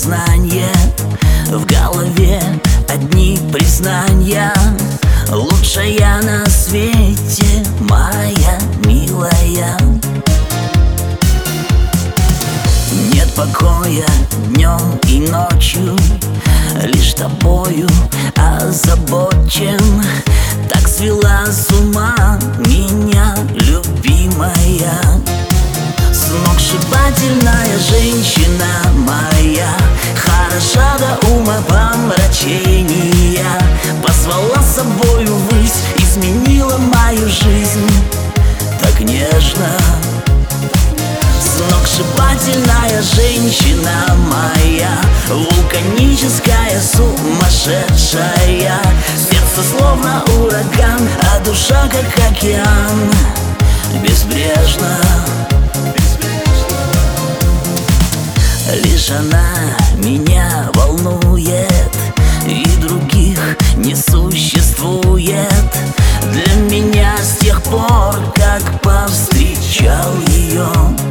признание, в голове одни признания. Лучшая на свете моя милая. Нет покоя днем и ночью, лишь тобою озабочен. Так свела с ума меня любимая. Сногсшибательная женщина моя, хороша до умопомрачения. Позвала с собою ввысь, изменила мою жизнь так нежно. Сногсшибательная женщина моя, вулканическая, сумасшедшая. Сердце словно ураган, а душа как океан, безбрежна. Лишь она меня волнует, и других не существует для меня с тех пор, как повстречал ее.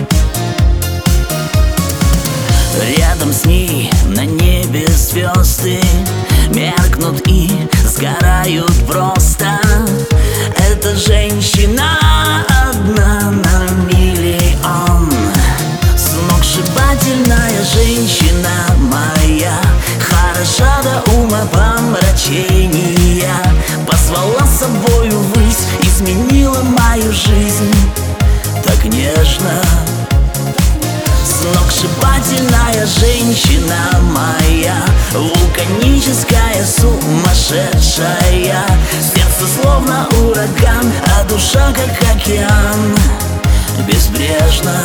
Рядом с ней на небе звезды меркнут и сгорают просто. Эта женщина одна на миллион. Сногсшибательная женщина моя, хороша до умопомрачения. Позвала с собою ввысь, изменила мою жизнь так нежно. Сногсшибательная женщина моя, вулканическая, сумасшедшая. Сердце словно ураган, а душа как океан, безбрежна.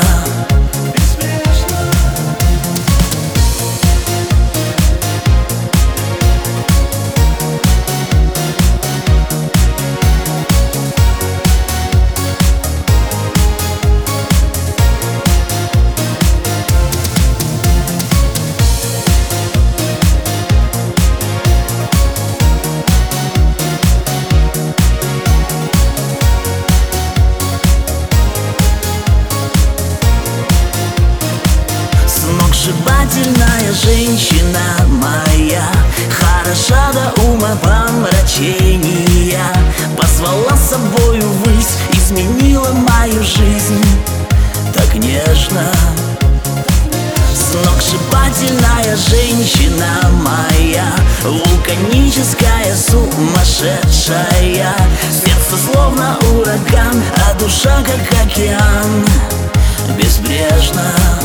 Сногсшибательная женщина моя, хороша до умопомрачения. Позвала с собою ввысь, изменила мою жизнь так нежно. Сногсшибательная женщина моя, вулканическая, сумасшедшая. Сердце словно ураган, а душа как океан, безбрежна.